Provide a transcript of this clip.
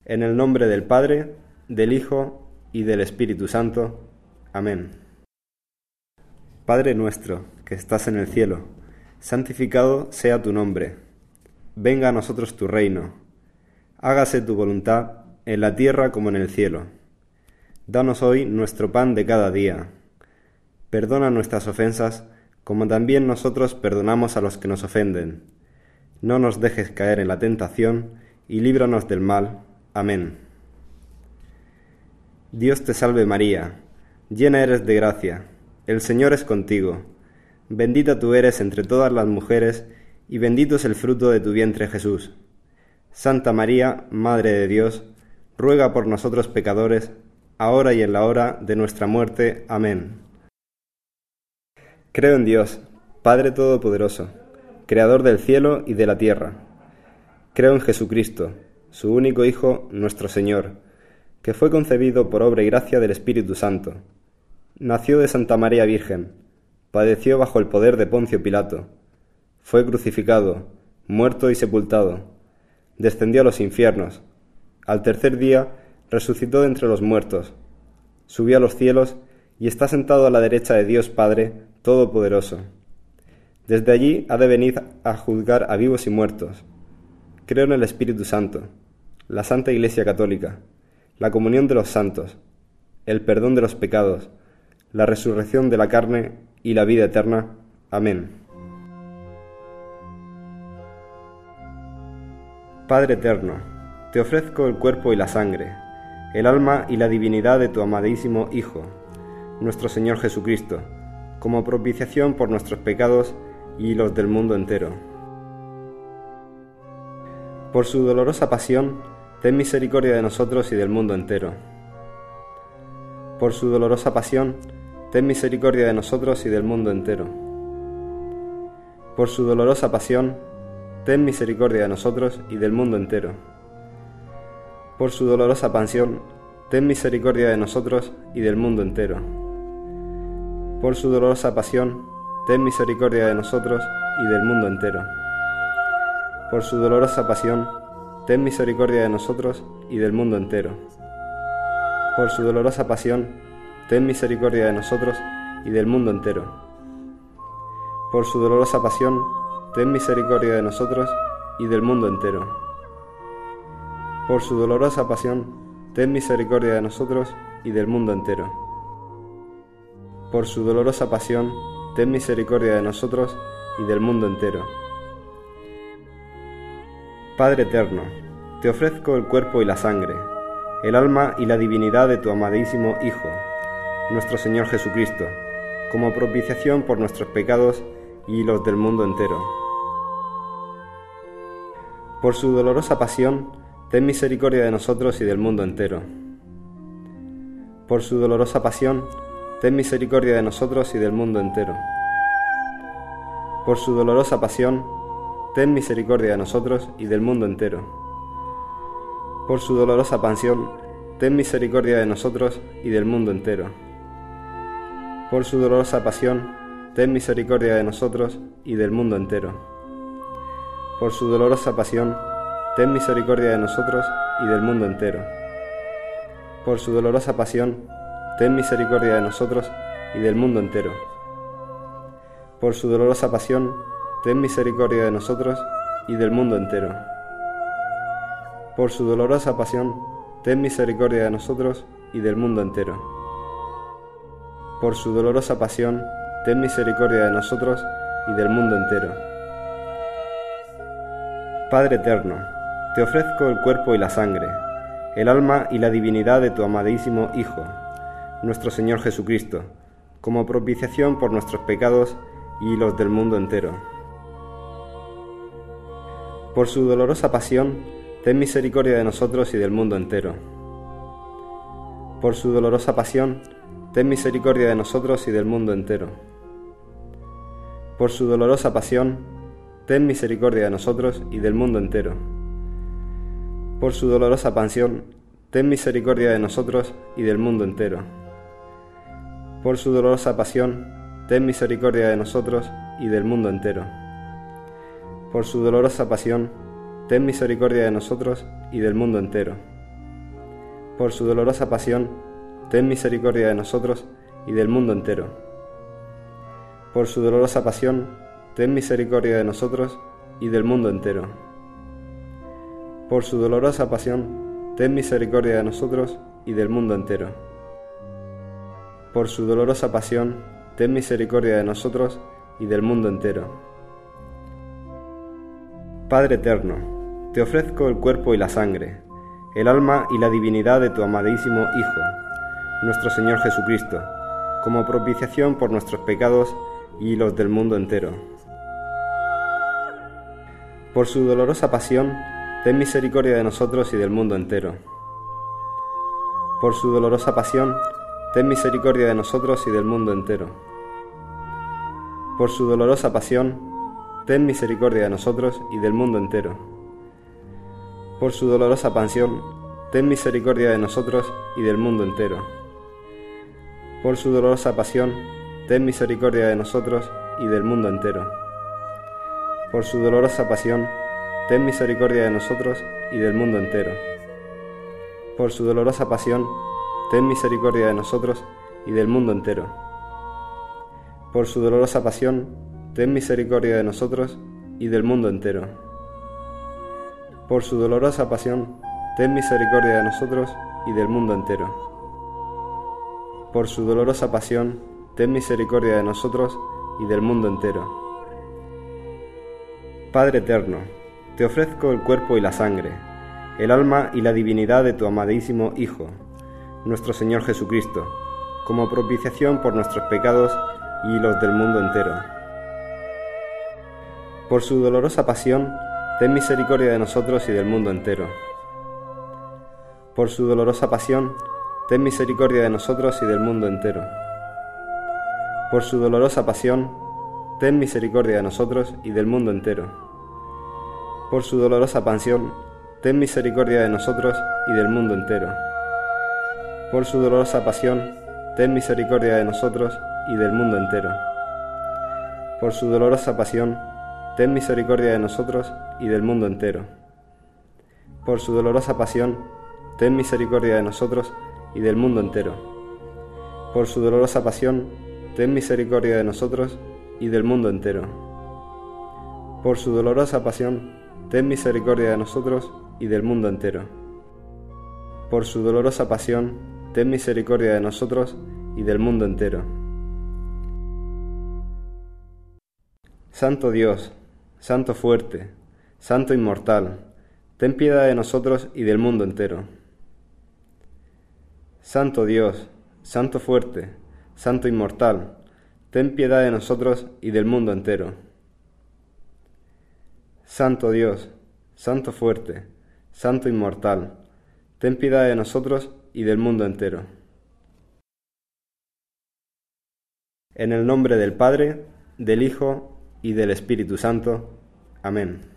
En el nombre del Padre, del Hijo y del Espíritu Santo. Amén. Padre nuestro, que estás en el cielo, santificado sea tu nombre. Venga a nosotros tu reino. Hágase tu voluntad en la tierra como en el cielo. Danos hoy nuestro pan de cada día. Perdona nuestras ofensas, como también nosotros perdonamos a los que nos ofenden. No nos dejes caer en la tentación, y líbranos del mal. Amén. Dios te salve María, llena eres de gracia, el Señor es contigo. Bendita tú eres entre todas las mujeres, y bendito es el fruto de tu vientre Jesús. Santa María, Madre de Dios, ruega por nosotros pecadores, ahora y en la hora de nuestra muerte. Amén. Creo en Dios, Padre Todopoderoso, Creador del cielo y de la tierra. Creo en Jesucristo, su único Hijo, nuestro Señor, que fue concebido por obra y gracia del Espíritu Santo. Nació de Santa María Virgen, padeció bajo el poder de Poncio Pilato, fue crucificado, muerto y sepultado, descendió a los infiernos, al tercer día resucitó de entre los muertos, subió a los cielos y está sentado a la derecha de Dios Padre Todopoderoso. Desde allí ha de venir a juzgar a vivos y muertos. Creo en el Espíritu Santo, la Santa Iglesia Católica, la comunión de los santos, el perdón de los pecados, la resurrección de la carne y la vida eterna. Amén. Padre eterno, te ofrezco el cuerpo y la sangre, el alma y la divinidad de tu amadísimo Hijo, nuestro Señor Jesucristo, como propiciación por nuestros pecados y los del mundo entero. Por su dolorosa pasión, ten misericordia de nosotros y del mundo entero. Por su dolorosa pasión, ten misericordia de nosotros y del mundo entero. Por su dolorosa pasión, ten misericordia de nosotros y del mundo entero. Por su dolorosa pasión, ten misericordia de nosotros y del mundo entero. Por su dolorosa pasión, ten misericordia de nosotros y del mundo entero. Por su dolorosa pasión, ten misericordia de nosotros y del mundo entero. Por su dolorosa pasión, ten misericordia de nosotros y del mundo entero. Por su dolorosa pasión, ten misericordia de nosotros y del mundo entero. Por su dolorosa pasión, ten misericordia de nosotros y del mundo entero. Por su dolorosa pasión, ten misericordia de nosotros y del mundo entero. Padre eterno, te ofrezco el cuerpo y la sangre, el alma y la divinidad de tu amadísimo Hijo, nuestro Señor Jesucristo, como propiciación por nuestros pecados y los del mundo entero. Por su dolorosa pasión, ten misericordia de nosotros y del mundo entero. Por su dolorosa pasión, ten misericordia de nosotros y del mundo entero. Por su dolorosa pasión, ten misericordia de nosotros y del mundo entero. Por su dolorosa pasión, ten misericordia de nosotros y del mundo entero. Por su dolorosa pasión, ten misericordia de nosotros y del mundo entero. Por su dolorosa pasión, ten misericordia de nosotros y del mundo entero. Por su dolorosa pasión, ten misericordia de nosotros y del mundo entero. Por su dolorosa pasión, ten misericordia de nosotros y del mundo entero. Por su dolorosa pasión, ten misericordia de nosotros y del mundo entero. Por su dolorosa pasión, ten misericordia de nosotros y del mundo entero. Padre eterno, te ofrezco el cuerpo y la sangre, el alma y la divinidad de tu amadísimo Hijo, nuestro Señor Jesucristo, como propiciación por nuestros pecados y los del mundo entero. Por su dolorosa pasión, ten misericordia de nosotros y del mundo entero. Por su dolorosa pasión, ten misericordia de nosotros y del mundo entero. Por su dolorosa pasión, ten misericordia de nosotros y del mundo entero. Por su dolorosa pasión, ten misericordia de nosotros y del mundo entero. Por su dolorosa pasión, ten misericordia de nosotros y del mundo entero. Por su dolorosa pasión, ten misericordia de nosotros y del mundo entero. por su dolorosa pasión, ten misericordia de nosotros y del mundo entero. Por su dolorosa pasión, ten misericordia de nosotros y del mundo entero. Por su dolorosa pasión, ten misericordia de nosotros y del mundo entero. Por su dolorosa pasión, ten misericordia de nosotros y del mundo entero. Padre eterno, te ofrezco el cuerpo y la sangre, el alma y la divinidad de tu amadísimo Hijo, nuestro Señor Jesucristo, como propiciación por nuestros pecados y los del mundo entero. Por su dolorosa pasión, ten misericordia de nosotros y del mundo entero. Por su dolorosa pasión, ten misericordia de nosotros y del mundo entero. Por su dolorosa pasión, ten misericordia de nosotros y del mundo entero. Por su dolorosa pasión, ten misericordia de nosotros y del mundo entero. Por su dolorosa pasión, ten misericordia de nosotros y del mundo entero. Por su dolorosa pasión, ten misericordia de nosotros y del mundo entero. Por su dolorosa pasión, ten misericordia de nosotros y del mundo entero. Por su dolorosa pasión, ten misericordia de nosotros y del mundo entero. Por su dolorosa pasión, ten misericordia de nosotros y del mundo entero. Por su dolorosa pasión, ten misericordia de nosotros y del mundo entero. Padre eterno, te ofrezco el cuerpo y la sangre, el alma y la divinidad de tu amadísimo Hijo, nuestro Señor Jesucristo, como propiciación por nuestros pecados y los del mundo entero. Por su dolorosa pasión, ten misericordia de nosotros y del mundo entero. Por su dolorosa pasión, ten misericordia de nosotros y del mundo entero. Por su dolorosa pasión, ten misericordia de nosotros y del mundo entero. Por su dolorosa pasión, ten misericordia de nosotros y del mundo entero. Por su dolorosa pasión, ten misericordia de nosotros y del mundo entero. Por su dolorosa pasión, ten misericordia de nosotros y del mundo entero. Por su dolorosa pasión, ten misericordia de nosotros y del mundo entero. Por su dolorosa pasión, ten misericordia de nosotros y del mundo entero. Por su dolorosa pasión, ten misericordia de nosotros y del mundo entero. Por su dolorosa pasión, ten misericordia de nosotros y del mundo entero. Santo Dios, Santo fuerte, Santo inmortal, ten piedad de nosotros y del mundo entero. Santo Dios, Santo fuerte, Santo inmortal, ten piedad de nosotros y del mundo entero. Santo Dios, Santo fuerte, Santo inmortal, ten piedad de nosotros y del mundo entero. En el nombre del Padre, del Hijo y del Espíritu Santo. Amén.